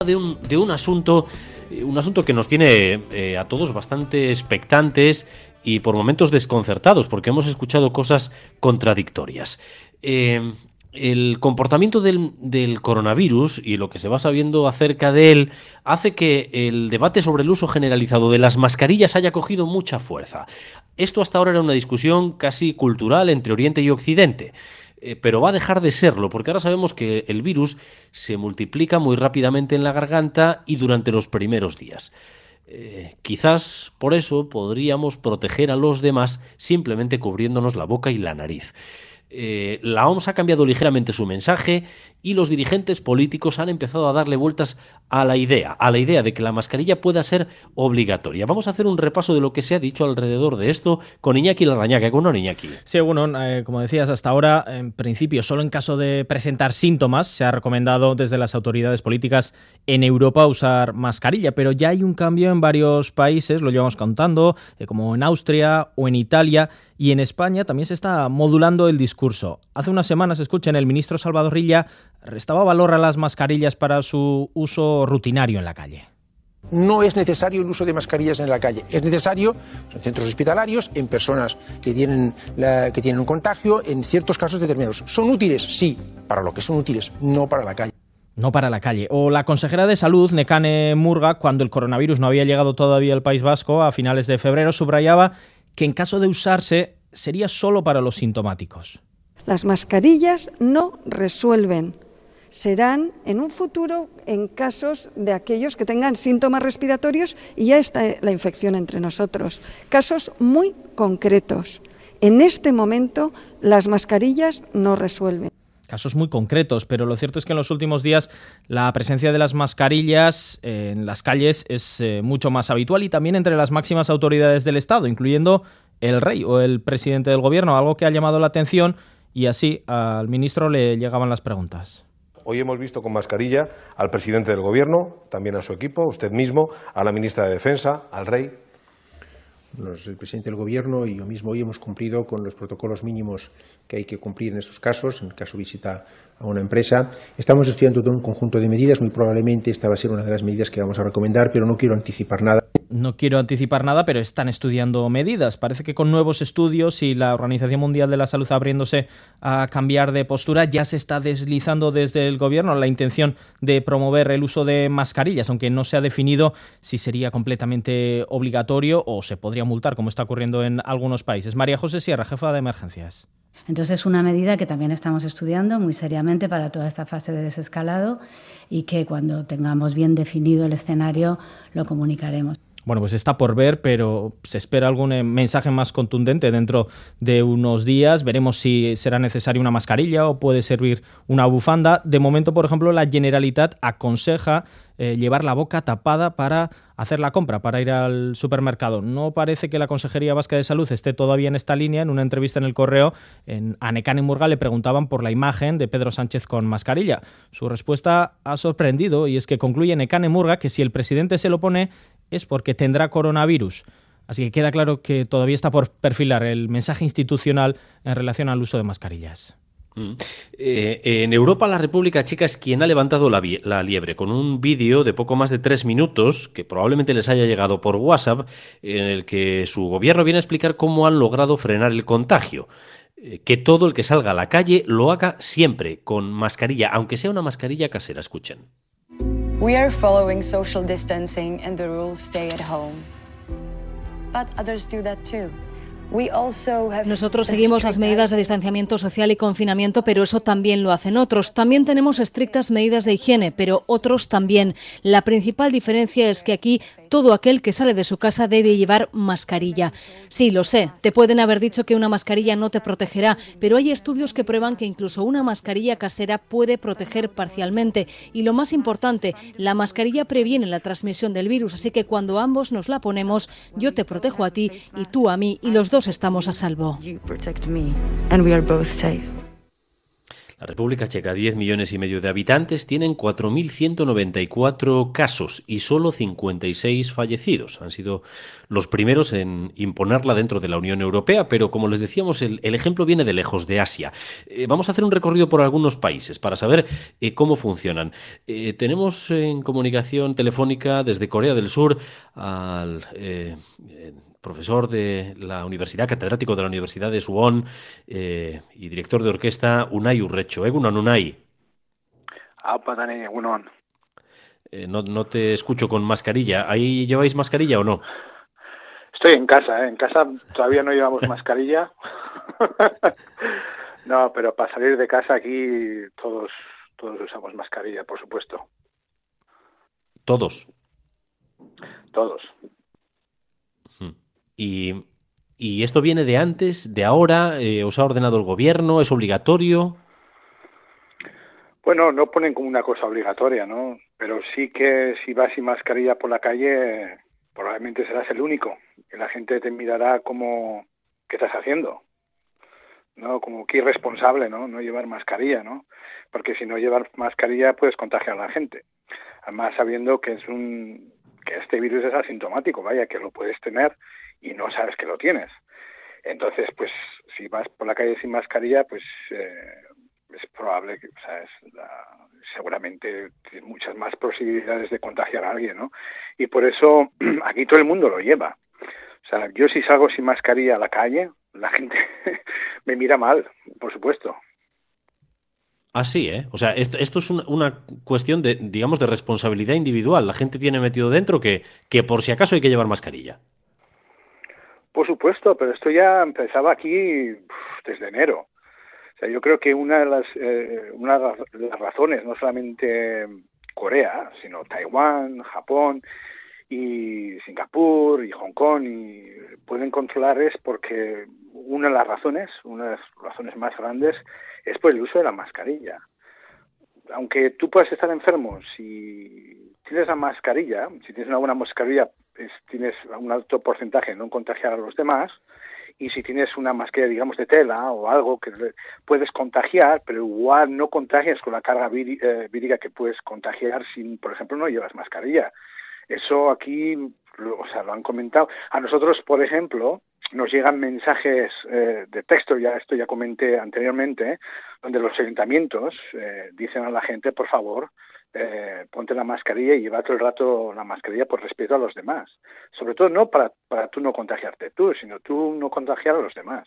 de un asunto que nos tiene a todos bastante expectantes y por momentos desconcertados, porque hemos escuchado cosas contradictorias. El comportamiento del coronavirus y lo que se va sabiendo acerca de él hace que el debate sobre el uso generalizado de las mascarillas haya cogido mucha fuerza. Esto hasta ahora era una discusión casi cultural entre Oriente y Occidente. Pero va a dejar de serlo, porque ahora sabemos que el virus se multiplica muy rápidamente en la garganta y durante los primeros días. Quizás por eso podríamos proteger a los demás simplemente cubriéndonos la boca y la nariz. La OMS ha cambiado ligeramente su mensaje y los dirigentes políticos han empezado a darle vueltas a la idea de que la mascarilla pueda ser obligatoria. Vamos a hacer un repaso de lo que se ha dicho alrededor de esto con Iñaki Larrañaga. ¿Con Iñaki? Sí, bueno, como decías, hasta ahora, en principio, solo en caso de presentar síntomas, se ha recomendado desde las autoridades políticas en Europa usar mascarilla, pero ya hay un cambio en varios países, lo llevamos contando, como en Austria o en Italia, y en España también se está modulando el discurso. Hace unas semanas, escuchen, el ministro Salvador Illa restaba valor a las mascarillas para su uso rutinario en la calle. No es necesario el uso de mascarillas en la calle. Es necesario en centros hospitalarios, en personas que tienen un contagio, en ciertos casos determinados. ¿Son útiles? Sí, para lo que son útiles, no para la calle. No para la calle. O la consejera de Salud, Nekane Murga, cuando el coronavirus no había llegado todavía al País Vasco, a finales de febrero, subrayaba que en caso de usarse sería solo para los sintomáticos. Las mascarillas no resuelven. Serán en un futuro en casos de aquellos que tengan síntomas respiratorios y ya está la infección entre nosotros. Casos muy concretos. En este momento las mascarillas no resuelven. Casos muy concretos, pero lo cierto es que en los últimos días la presencia de las mascarillas en las calles es mucho más habitual y también entre las máximas autoridades del Estado, incluyendo el rey o el presidente del gobierno, algo que ha llamado la atención y así al ministro le llegaban las preguntas. Hoy hemos visto con mascarilla al presidente del Gobierno, también a su equipo, usted mismo, a la ministra de Defensa, al rey. El presidente del Gobierno y yo mismo hoy hemos cumplido con los protocolos mínimos que hay que cumplir en estos casos, en el caso de visita a una empresa. Estamos estudiando todo un conjunto de medidas, muy probablemente esta va a ser una de las medidas que vamos a recomendar, pero no quiero anticipar nada. No quiero anticipar nada, pero están estudiando medidas. Parece que con nuevos estudios y la Organización Mundial de la Salud abriéndose a cambiar de postura, ya se está deslizando desde el Gobierno la intención de promover el uso de mascarillas, aunque no se ha definido si sería completamente obligatorio o se podría multar, como está ocurriendo en algunos países. María José Sierra, jefa de emergencias. Entonces es una medida que también estamos estudiando muy seriamente para toda esta fase de desescalado y que cuando tengamos bien definido el escenario lo comunicaremos. Bueno, pues está por ver, pero se espera algún mensaje más contundente dentro de unos días. Veremos si será necesaria una mascarilla o puede servir una bufanda. De momento, por ejemplo, la Generalitat aconseja llevar la boca tapada para hacer la compra, para ir al supermercado. No parece que la Consejería Vasca de Salud esté todavía en esta línea. En una entrevista en El Correo, a Nekane Murga le preguntaban por la imagen de Pedro Sánchez con mascarilla. Su respuesta ha sorprendido y es que concluye Nekane Murga que si el presidente se lo pone es porque tendrá coronavirus. Así que queda claro que todavía está por perfilar el mensaje institucional en relación al uso de mascarillas. En Europa, la República Checa es quien ha levantado la liebre con un vídeo de poco más de 3 minutos que probablemente les haya llegado por WhatsApp, en el que su gobierno viene a explicar cómo han logrado frenar el contagio. Que todo el que salga a la calle lo haga siempre con mascarilla, aunque sea una mascarilla casera. Escuchen. We are following social distancing and the rules stay at home. But others do that too. Nosotros seguimos las medidas de distanciamiento social y confinamiento, pero eso también lo hacen otros. También tenemos estrictas medidas de higiene, pero otros también. La principal diferencia es que aquí todo aquel que sale de su casa debe llevar mascarilla. Sí, lo sé, te pueden haber dicho que una mascarilla no te protegerá, pero hay estudios que prueban que incluso una mascarilla casera puede proteger parcialmente. Y lo más importante, la mascarilla previene la transmisión del virus, así que cuando ambos nos la ponemos, yo te protejo a ti y tú a mí, y los dos estamos a salvo. La República Checa, 10,5 millones de habitantes, tienen 4.194 casos y solo 56 fallecidos. Han sido los primeros en imponerla dentro de la Unión Europea, pero como les decíamos, el ejemplo viene de lejos, de Asia. Vamos a hacer un recorrido por algunos países para saber cómo funcionan. Tenemos en comunicación telefónica desde Corea del Sur al profesor de la universidad, catedrático de la Universidad de Suwon y director de orquesta, Unai Urrecho. Egunon, Unai. Dani, egunon. No te escucho con mascarilla. ¿Ahí lleváis mascarilla o no? Estoy en casa, En casa todavía no llevamos mascarilla. No, pero para salir de casa aquí todos usamos mascarilla, por supuesto. ¿Todos? Todos. ¿Y esto viene de antes, de ahora? ¿Os ha ordenado el gobierno? ¿Es obligatorio? Bueno, no ponen como una cosa obligatoria, ¿no? Pero sí que si vas sin mascarilla por la calle, probablemente serás el único. Y la gente te mirará como, ¿qué estás haciendo? ¿No? Como que irresponsable, ¿no? No llevar mascarilla, ¿no? Porque si no llevas mascarilla puedes contagiar a la gente. Además, sabiendo que que este virus es asintomático, vaya, que lo puedes tener y no sabes que lo tienes. Entonces, pues, si vas por la calle sin mascarilla, pues es probable que, seguramente tienes muchas más posibilidades de contagiar a alguien, ¿no? Y por eso aquí todo el mundo lo lleva. O sea, yo si salgo sin mascarilla a la calle, la gente me mira mal, por supuesto. Ah, sí, ¿eh? O sea, esto es una cuestión de, digamos, de responsabilidad individual. La gente tiene metido dentro que por si acaso hay que llevar mascarilla. Por supuesto, pero esto ya empezaba aquí desde enero. O sea, yo creo que una de las razones, no solamente Corea, sino Taiwán, Japón y Singapur y Hong Kong, y pueden controlar es porque una de las razones más grandes es por el uso de la mascarilla. Aunque tú puedas estar enfermo, si tienes la mascarilla, si tienes una buena mascarilla, tienes un alto porcentaje de no contagiar a los demás, y si tienes una mascarilla, digamos, de tela o algo que puedes contagiar, pero igual no contagias con la carga vírica que puedes contagiar si, por ejemplo, no llevas mascarilla. Eso aquí, lo han comentado. A nosotros, por ejemplo, nos llegan mensajes de texto, esto ya comenté anteriormente, donde los ayuntamientos dicen a la gente, por favor, ponte la mascarilla y lleva todo el rato la mascarilla por respeto a los demás. Sobre todo no para tú no contagiarte tú, sino tú no contagiar a los demás.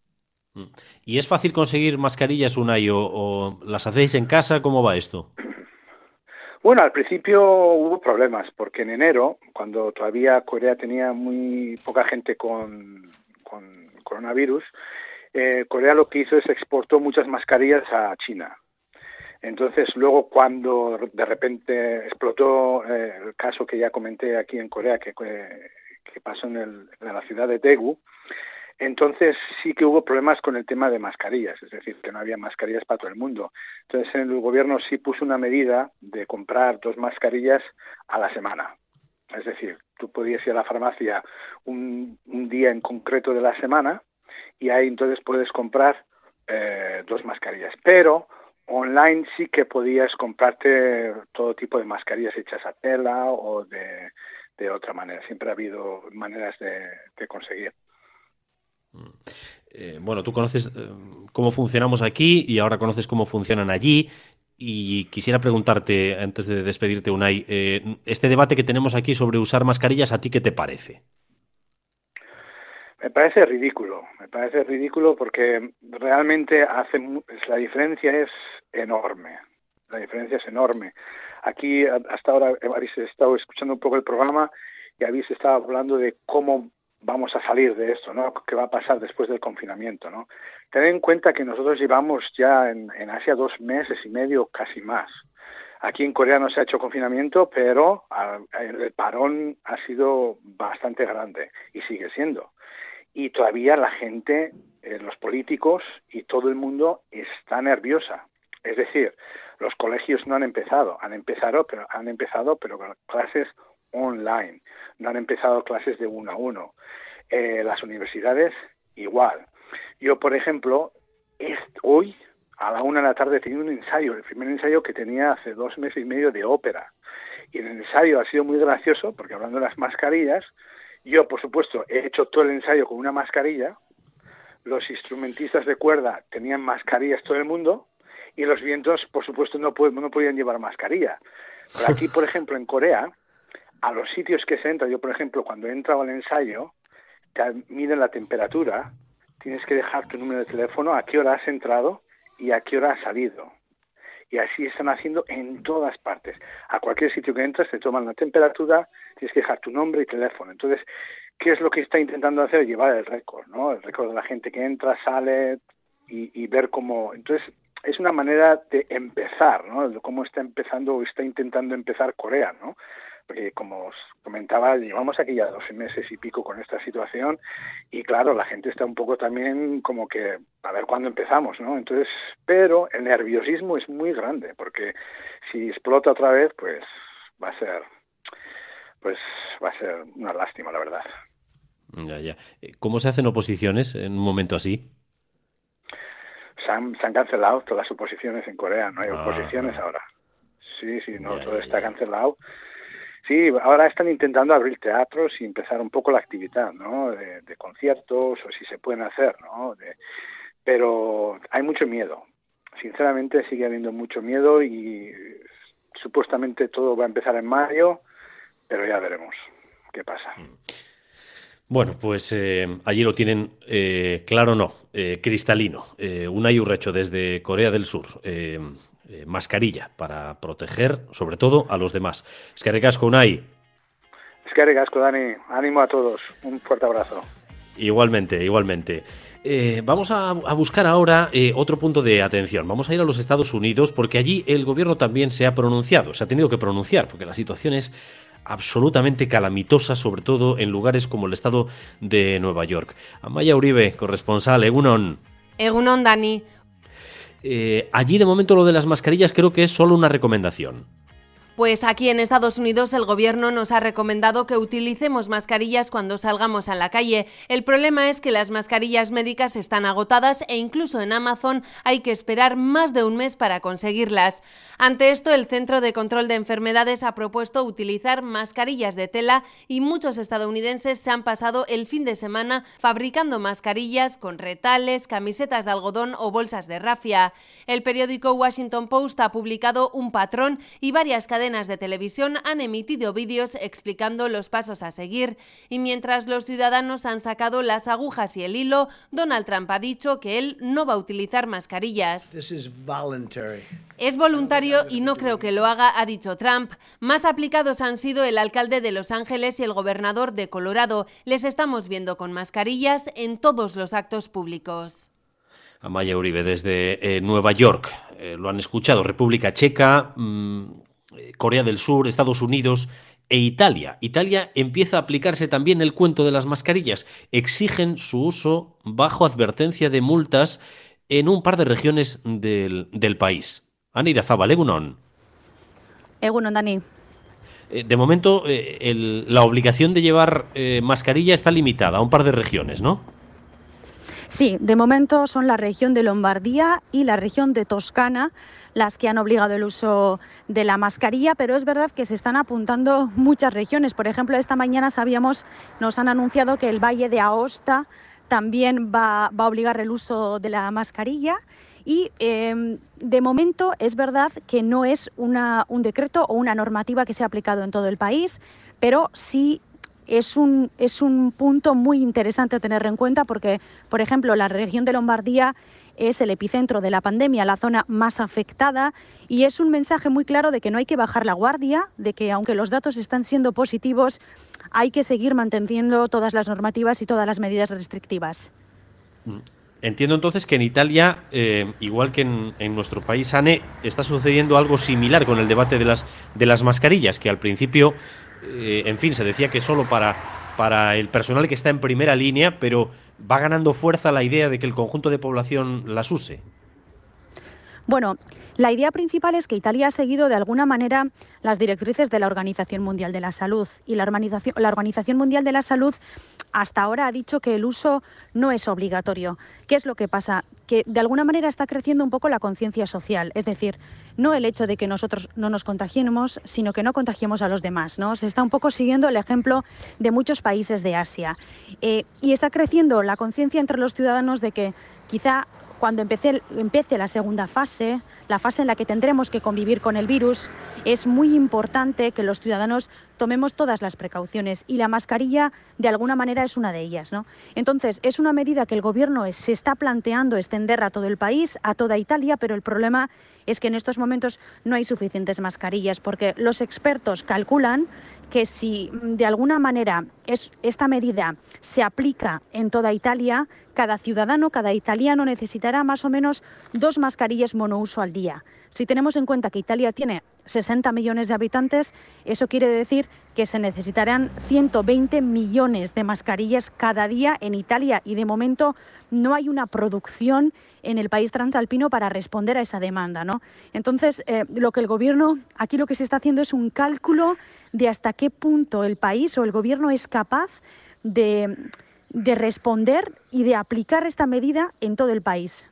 ¿Y es fácil conseguir mascarillas, Unai, o las hacéis en casa? ¿Cómo va esto? Bueno, al principio hubo problemas, porque en enero, cuando todavía Corea tenía muy poca gente con coronavirus, Corea lo que hizo es exportó muchas mascarillas a China. Entonces, luego cuando de repente explotó el caso que ya comenté aquí en Corea, que pasó en la ciudad de Daegu, entonces sí que hubo problemas con el tema de mascarillas, es decir, que no había mascarillas para todo el mundo. Entonces el gobierno sí puso una medida de comprar 2 mascarillas a la semana. Es decir, tú podías ir a la farmacia un día en concreto de la semana y ahí entonces puedes comprar 2 mascarillas. Pero online sí que podías comprarte todo tipo de mascarillas hechas a tela o de otra manera. Siempre ha habido maneras de conseguir. Bueno, tú conoces cómo funcionamos aquí y ahora conoces cómo funcionan allí, y quisiera preguntarte, antes de despedirte, Unai, este debate que tenemos aquí sobre usar mascarillas, ¿a ti qué te parece? Me parece ridículo porque realmente la diferencia es enorme. Aquí hasta ahora habéis estado escuchando un poco el programa y habéis estado hablando de cómo vamos a salir de esto, ¿no? ¿Qué va a pasar después del confinamiento, ¿no? Tened en cuenta que nosotros llevamos ya en Asia 2 meses y medio, casi más. Aquí en Corea no se ha hecho confinamiento, pero el parón ha sido bastante grande y sigue siendo. Y todavía la gente, los políticos y todo el mundo está nerviosa. Es decir, los colegios no han empezado, han empezado, pero con clases online, no han empezado clases de 1 a 1. Las universidades igual. Yo, por ejemplo, hoy a la 1 de la tarde tenía un ensayo, el primer ensayo que tenía hace 2 meses y medio de ópera. Y el ensayo ha sido muy gracioso, porque hablando de las mascarillas, yo, por supuesto, he hecho todo el ensayo con una mascarilla, los instrumentistas de cuerda tenían mascarillas todo el mundo, y los vientos, por supuesto, no podían llevar mascarilla. Pero aquí, por ejemplo, en Corea, a los sitios que se entra, yo, por ejemplo, cuando he entrado al ensayo, te miden la temperatura, tienes que dejar tu número de teléfono, a qué hora has entrado y a qué hora has salido. Y así están haciendo en todas partes. A cualquier sitio que entras te toman la temperatura, tienes que dejar tu nombre y teléfono. Entonces, ¿qué es lo que está intentando hacer? Llevar el récord, ¿no? El récord de la gente que entra, sale y ver cómo... Entonces, es una manera de empezar, ¿no? De cómo está empezando o está intentando empezar Corea, ¿no? Porque, como os comentaba, llevamos aquí ya 12 meses y pico con esta situación y, claro, la gente está un poco también como que a ver cuándo empezamos, ¿no? Entonces, pero el nerviosismo es muy grande porque si explota otra vez, pues va a ser una lástima, la verdad. Ya. ¿Cómo se hacen oposiciones en un momento así? Se han cancelado todas las oposiciones en Corea, no hay oposiciones ahora. Sí, todo está cancelado. Sí, ahora están intentando abrir teatros y empezar un poco la actividad, ¿no? De conciertos, o si se pueden hacer, ¿no? Pero hay mucho miedo. Sinceramente sigue habiendo mucho miedo y supuestamente todo va a empezar en mayo, pero ya veremos qué pasa. Bueno, pues allí lo tienen claro, no, cristalino. Unai Urrecho desde Corea del Sur. Mascarilla para proteger, sobre todo, a los demás. Eskerrik asko, Unai. Eskerrik asko, Dani. Ánimo a todos. Un fuerte abrazo. Igualmente. Vamos a buscar ahora otro punto de atención. Vamos a ir a los Estados Unidos porque allí el gobierno también se ha pronunciado. Se ha tenido que pronunciar porque la situación es absolutamente calamitosa, sobre todo en lugares como el estado de Nueva York. Amaia Uribe, corresponsal, Egunon. Egunon, Dani. Allí de momento lo de las mascarillas creo que es solo una recomendación. Pues aquí en Estados Unidos el gobierno nos ha recomendado que utilicemos mascarillas cuando salgamos a la calle. El problema es que las mascarillas médicas están agotadas e incluso en Amazon hay que esperar más de un mes para conseguirlas. Ante esto, el Centro de Control de Enfermedades ha propuesto utilizar mascarillas de tela y muchos estadounidenses se han pasado el fin de semana fabricando mascarillas con retales, camisetas de algodón o bolsas de rafia. El periódico Washington Post ha publicado un patrón y varias cadenas de televisión han emitido vídeos explicando los pasos a seguir. Y mientras los ciudadanos han sacado las agujas y el hilo, Donald Trump ha dicho que él no va a utilizar mascarillas. Es voluntario y no creo que lo haga, ha dicho Trump. Más aplicados han sido el alcalde de Los Ángeles y el gobernador de Colorado. Les estamos viendo con mascarillas en todos los actos públicos. Amaia Uribe desde Nueva York. Lo han escuchado. República Checa, Corea del Sur, Estados Unidos e Italia. Italia empieza a aplicarse también el cuento de las mascarillas. Exigen su uso bajo advertencia de multas en un par de regiones del país. Ana Irazábal, Egunon. Egunon, Dani. De momento, la obligación de llevar mascarilla está limitada a un par de regiones, ¿no? Sí, de momento son la región de Lombardía y la región de Toscana las que han obligado el uso de la mascarilla, pero es verdad que se están apuntando muchas regiones. Por ejemplo, esta mañana nos han anunciado que el Valle de Aosta también va a obligar el uso de la mascarilla. Y de momento es verdad que no es un decreto o una normativa que se ha aplicado en todo el país, pero sí es un punto muy interesante a tener en cuenta porque, por ejemplo, la región de Lombardía es el epicentro de la pandemia, la zona más afectada, y es un mensaje muy claro de que no hay que bajar la guardia, de que aunque los datos están siendo positivos, hay que seguir manteniendo todas las normativas y todas las medidas restrictivas. Entiendo entonces que en Italia, igual que en nuestro país, Anne, está sucediendo algo similar con el debate de las mascarillas, que al principio, en fin, se decía que solo para el personal que está en primera línea, pero va ganando fuerza la idea de que el conjunto de población las use. Bueno, la idea principal es que Italia ha seguido de alguna manera las directrices de la Organización Mundial de la Salud, y la Organización Mundial de la Salud hasta ahora ha dicho que el uso no es obligatorio. ¿Qué es lo que pasa? Que de alguna manera está creciendo un poco la conciencia social, es decir, no el hecho de que nosotros no nos contagiemos, sino que no contagiemos a los demás, ¿no? Se está un poco siguiendo el ejemplo de muchos países de Asia. Y está creciendo la conciencia entre los ciudadanos de que quizá cuando empiece la segunda fase, la fase en la que tendremos que convivir con el virus, es muy importante que los ciudadanos tomemos todas las precauciones, y la mascarilla de alguna manera es una de ellas, ¿no? Entonces, es una medida que el Gobierno se está planteando extender a todo el país, a toda Italia, pero el problema es que en estos momentos no hay suficientes mascarillas, porque los expertos calculan que si de alguna manera esta medida se aplica en toda Italia, cada ciudadano, cada italiano necesitará más o menos 2 mascarillas monouso al día. Si tenemos en cuenta que Italia tiene 60 millones de habitantes, eso quiere decir que se necesitarán 120 millones de mascarillas cada día en Italia, y de momento no hay una producción en el país transalpino para responder a esa demanda, ¿no? Entonces, lo que el Gobierno, aquí lo que se está haciendo es un cálculo de hasta qué punto el país o el Gobierno es capaz de responder y de aplicar esta medida en todo el país.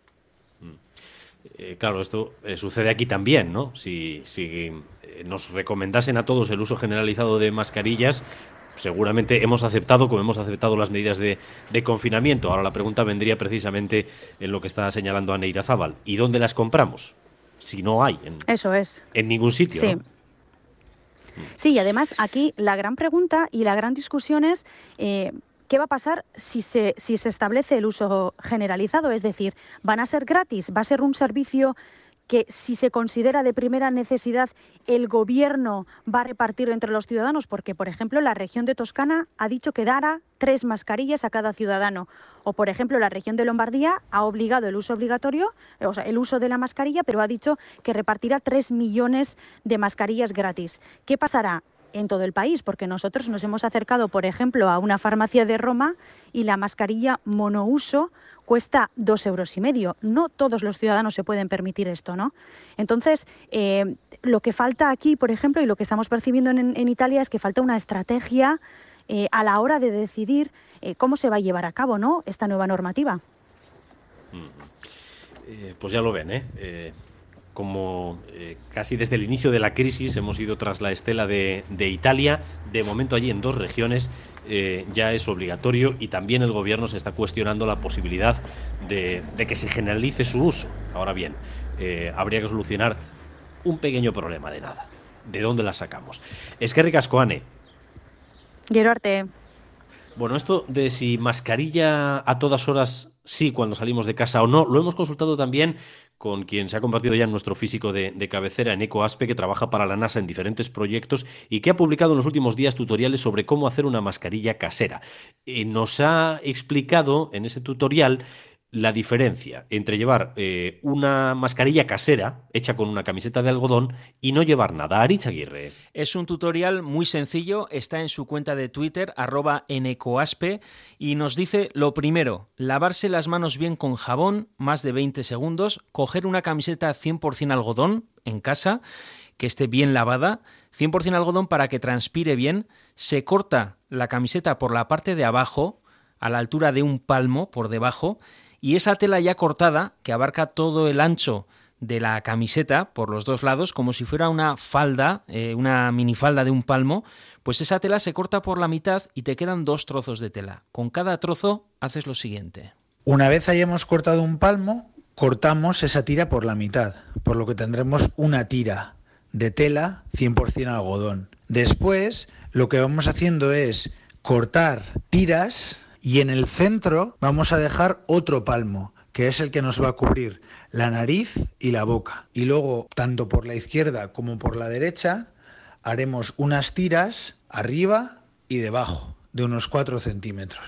Claro, esto sucede aquí también, ¿no? Si nos recomendasen a todos el uso generalizado de mascarillas, seguramente hemos aceptado, como hemos aceptado las medidas de confinamiento. Ahora la pregunta vendría precisamente en lo que está señalando Ane Irazábal. ¿Y dónde las compramos? Si no hay. Eso es. En ningún sitio, sí. ¿no? Sí, y además aquí la gran pregunta y la gran discusión es ¿qué va a pasar si se establece el uso generalizado? Es decir, ¿van a ser gratis? ¿Va a ser un servicio que, si se considera de primera necesidad, el Gobierno va a repartir entre los ciudadanos? Porque, por ejemplo, la región de Toscana ha dicho que dará 3 mascarillas a cada ciudadano. O, por ejemplo, la región de Lombardía ha obligado el uso obligatorio, o sea, el uso de la mascarilla, pero ha dicho que repartirá 3 millones de mascarillas gratis. ¿Qué pasará en todo el país? Porque nosotros nos hemos acercado, por ejemplo, a una farmacia de Roma y la mascarilla monouso cuesta 2,5 €. No todos los ciudadanos se pueden permitir esto, ¿no? Entonces, lo que falta aquí, por ejemplo, y lo que estamos percibiendo en Italia, es que falta una estrategia a la hora de decidir cómo se va a llevar a cabo, ¿no?, esta nueva normativa. Pues ya lo ven, como casi desde el inicio de la crisis hemos ido tras la estela de Italia. De momento allí en 2 regiones ya es obligatorio, y también el Gobierno se está cuestionando la posibilidad de que se generalice su uso. Ahora bien, habría que solucionar un pequeño problema de nada. ¿De dónde la sacamos? Eskerrik asko, Ane. Gero arte. Bueno, esto de si mascarilla a todas horas sí cuando salimos de casa o no, lo hemos consultado también con quien se ha convertido ya en nuestro físico de cabecera, Eneko Aspe, que trabaja para la NASA en diferentes proyectos y que ha publicado en los últimos días tutoriales sobre cómo hacer una mascarilla casera. Nos ha explicado en ese tutorial la diferencia entre llevar una mascarilla casera hecha con una camiseta de algodón y no llevar nada. Aritz Aguirre. Es un tutorial muy sencillo, está en su cuenta de Twitter, @enecoaspe, y nos dice lo primero: lavarse las manos bien con jabón, más de 20 segundos, coger una camiseta 100% algodón en casa, que esté bien lavada, 100% algodón para que transpire bien, se corta la camiseta por la parte de abajo, a la altura de un palmo por debajo, y esa tela ya cortada, que abarca todo el ancho de la camiseta por los 2 lados, como si fuera una falda, una minifalda de un palmo, pues esa tela se corta por la mitad y te quedan 2 trozos de tela. Con cada trozo haces lo siguiente. Una vez hayamos cortado un palmo, cortamos esa tira por la mitad, por lo que tendremos una tira de tela 100% algodón. Después, lo que vamos haciendo es cortar tiras, y en el centro vamos a dejar otro palmo, que es el que nos va a cubrir la nariz y la boca. Y luego, tanto por la izquierda como por la derecha, haremos unas tiras arriba y debajo, de unos 4 centímetros.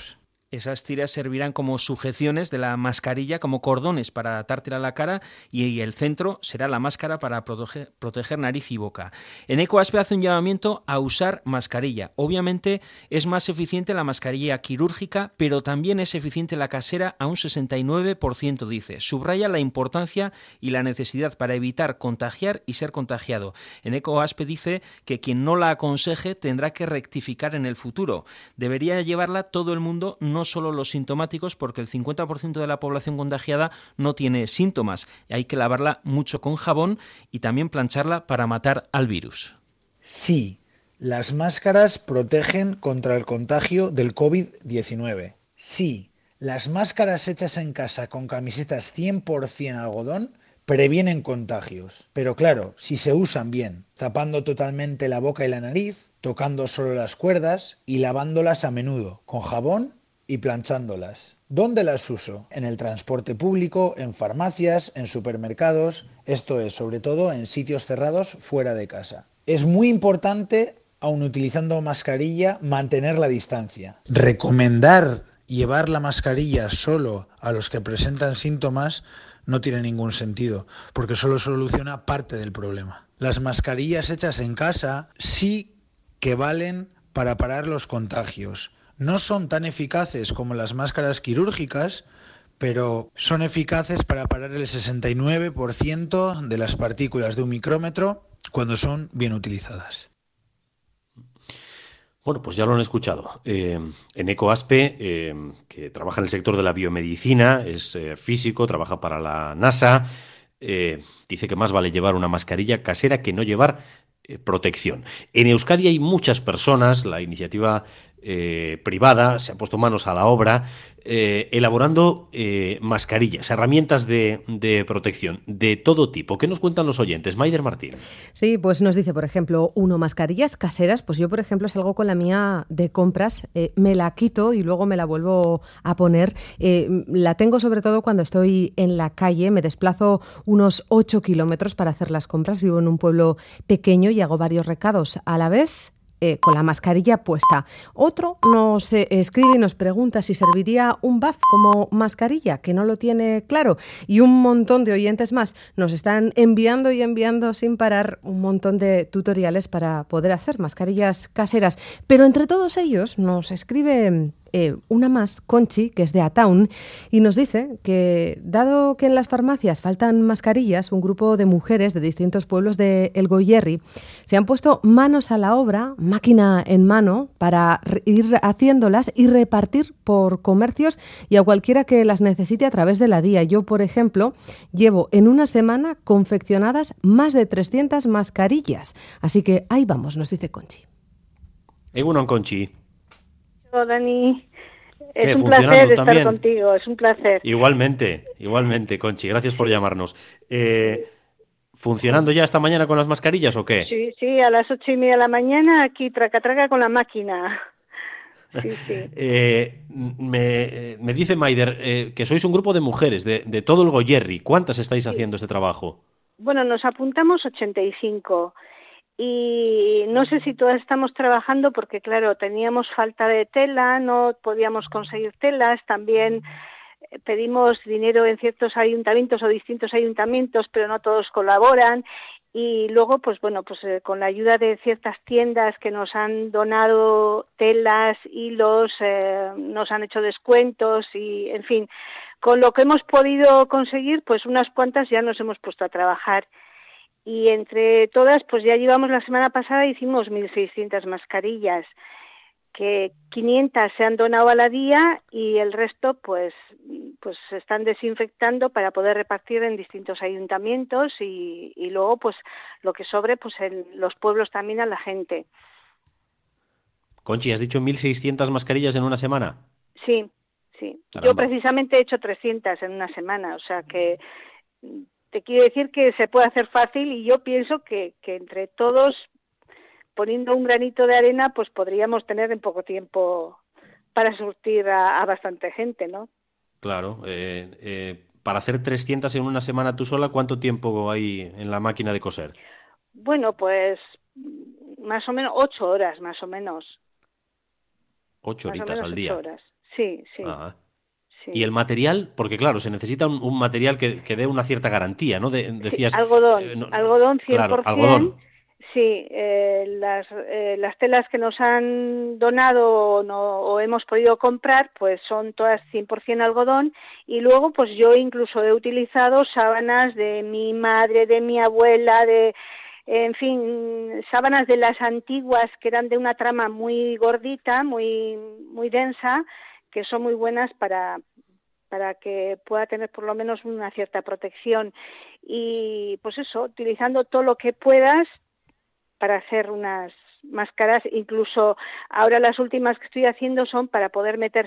Esas tiras servirán como sujeciones de la mascarilla, como cordones para atártela a la cara, y el centro será la máscara para proteger nariz y boca. Eneco-Aspe hace un llamamiento a usar mascarilla. Obviamente es más eficiente la mascarilla quirúrgica, pero también es eficiente la casera a un 69%, dice. Subraya la importancia y la necesidad para evitar contagiar y ser contagiado. Eneco-Aspe dice que quien no la aconseje tendrá que rectificar en el futuro. Debería llevarla todo el mundo, no solo los sintomáticos, porque el 50% de la población contagiada no tiene síntomas. Hay que lavarla mucho con jabón y también plancharla para matar al virus. Sí, las máscaras protegen contra el contagio del COVID-19. Sí, las máscaras hechas en casa con camisetas 100% algodón previenen contagios. Pero claro, si se usan bien, tapando totalmente la boca y la nariz, tocando solo las cuerdas y lavándolas a menudo, con jabón y planchándolas. ¿Dónde las uso? En el transporte público, en farmacias, en supermercados, esto es, sobre todo en sitios cerrados fuera de casa. Es muy importante, aun utilizando mascarilla, mantener la distancia. Recomendar llevar la mascarilla solo a los que presentan síntomas no tiene ningún sentido, porque solo soluciona parte del problema. Las mascarillas hechas en casa sí que valen para parar los contagios. No son tan eficaces como las máscaras quirúrgicas, pero son eficaces para parar el 69% de las partículas de un micrómetro cuando son bien utilizadas. Bueno, pues ya lo han escuchado. Eneco-Aspe, que trabaja en el sector de la biomedicina, es físico, trabaja para la NASA, dice que más vale llevar una mascarilla casera que no llevar protección. En Euskadi hay muchas personas, la iniciativa privada se ha puesto manos a la obra elaborando mascarillas, herramientas de protección de todo tipo. ¿Qué nos cuentan los oyentes? Maider Martín. Sí, pues nos dice, por ejemplo, mascarillas caseras. Pues yo, por ejemplo, salgo con la mía de compras, me la quito y luego me la vuelvo a poner. La tengo sobre todo cuando estoy en la calle, me desplazo unos 8 kilómetros para hacer las compras. Vivo en un pueblo pequeño y hago varios recados a la vez, con la mascarilla puesta. Otro nos escribe y nos pregunta si serviría un BAF como mascarilla, que no lo tiene claro. Y un montón de oyentes más nos están enviando y enviando sin parar un montón de tutoriales para poder hacer mascarillas caseras. Pero entre todos ellos nos escribe una más, Conchi, que es de Ataun, y nos dice que, dado que en las farmacias faltan mascarillas, un grupo de mujeres de distintos pueblos de El Goierri se han puesto manos a la obra, máquina en mano, para ir haciéndolas y repartir por comercios y a cualquiera que las necesite a través de la DIA. Yo, por ejemplo, llevo en una semana confeccionadas más de 300 mascarillas. Así que ahí vamos, nos dice Conchi. Egunon, Conchi. Hola, Dani. Es un placer estar contigo, es un placer. Igualmente, Conchi, gracias por llamarnos. ¿Funcionando ya esta mañana con las mascarillas o qué? Sí, a las 8:30 de la mañana aquí traca con la máquina. Sí. Me dice Maider que sois un grupo de mujeres de todo el Goierri. ¿Cuántas estáis haciendo este trabajo? Bueno, nos apuntamos 85. Y no sé si todas estamos trabajando porque, claro, teníamos falta de tela, no podíamos conseguir telas, también pedimos dinero en ciertos ayuntamientos o distintos ayuntamientos, pero no todos colaboran. Y luego, pues con la ayuda de ciertas tiendas que nos han donado telas, hilos, nos han hecho descuentos y, en fin, con lo que hemos podido conseguir, pues unas cuantas ya nos hemos puesto a trabajar. Y entre todas, pues ya llevamos la semana pasada, hicimos 1.600 mascarillas, que 500 se han donado a la DIA y el resto pues se están desinfectando para poder repartir en distintos ayuntamientos y luego pues lo que sobre pues en los pueblos también a la gente. Conchi, ¿has dicho 1.600 mascarillas en una semana? Sí. Caramba. Yo precisamente he hecho 300 en una semana, o sea que te quiero decir que se puede hacer fácil y yo pienso que entre todos, poniendo un granito de arena, pues podríamos tener en poco tiempo para surtir a bastante gente, ¿no? Claro. Para hacer 300 en una semana tú sola, ¿cuánto tiempo hay en la máquina de coser? Bueno, pues más o menos 8 horas, más o menos. 8 horitas al día. 8 horas. Sí, sí. Ah. Sí. Y el material, porque claro, se necesita un material que dé una cierta garantía, ¿no? Decías... Sí, algodón 100%. Claro, algodón. Sí, las telas que nos han donado o hemos podido comprar, pues son todas 100% algodón, y luego pues yo incluso he utilizado sábanas de mi madre, de mi abuela, en fin, sábanas de las antiguas que eran de una trama muy gordita, muy densa, que son muy buenas para que pueda tener por lo menos una cierta protección. Y pues eso, utilizando todo lo que puedas para hacer unas máscaras. Incluso ahora las últimas que estoy haciendo son para poder meter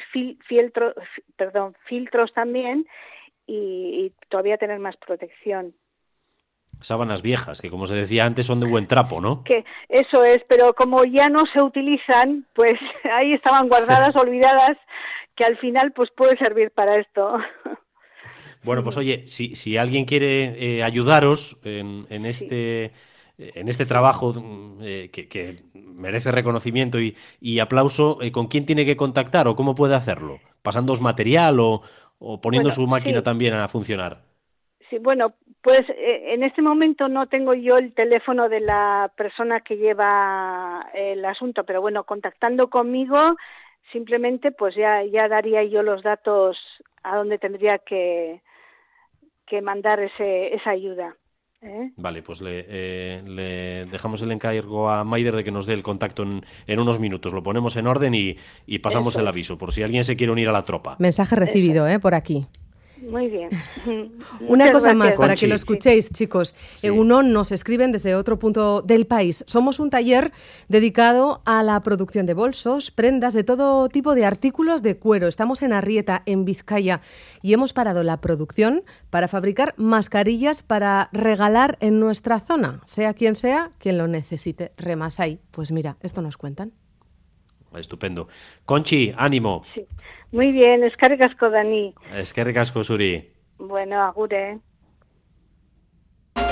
filtros también y todavía tener más protección. Sábanas viejas, que como se decía antes son de buen trapo, ¿no? Que eso es, pero como ya no se utilizan, pues ahí estaban guardadas, olvidadas, que al final pues puede servir para esto. Bueno, pues oye, si alguien quiere ayudaros en este trabajo que merece reconocimiento y aplauso, ¿con quién tiene que contactar o cómo puede hacerlo? ¿Pasándoos material o poniendo su máquina también a funcionar? Sí, bueno, pues en este momento no tengo yo el teléfono de la persona que lleva el asunto, pero bueno, contactando conmigo, simplemente pues ya daría yo los datos a donde tendría que mandar esa ayuda. Vale, pues le dejamos el encargo a Maider de que nos dé el contacto en unos minutos. Lo ponemos en orden y pasamos el aviso, por si alguien se quiere unir a la tropa. Mensaje recibido, por aquí. Muy bien. Una cosa más, Conchi. para que lo escuchéis, chicos. Sí. UNON nos escriben desde otro punto del país. Somos un taller dedicado a la producción de bolsos, prendas, de todo tipo de artículos de cuero. Estamos en Arrieta, en Vizcaya, y hemos parado la producción para fabricar mascarillas para regalar en nuestra zona, sea quien lo necesite. Remasai, pues mira, esto nos cuentan. Estupendo. Conchi, ánimo. Sí. Muy bien, eskerrik asko, Dani. Eskerrik asko zuri. Bueno, agure.